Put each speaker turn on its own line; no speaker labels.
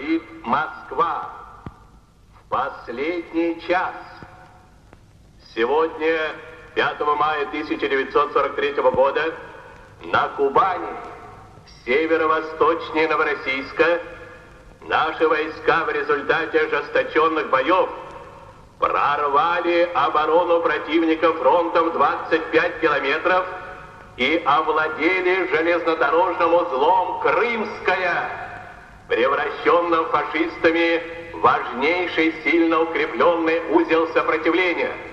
Говорит Москва. В последний час. Сегодня, 5 мая 1943 года, на Кубани, северо-восточнее Новороссийска, наши войска в результате ожесточенных боев прорвали оборону противника фронтом 25 километров и овладели железнодорожным узлом Крымская, превращенным фашистами в важнейший, сильно укрепленный узел сопротивления.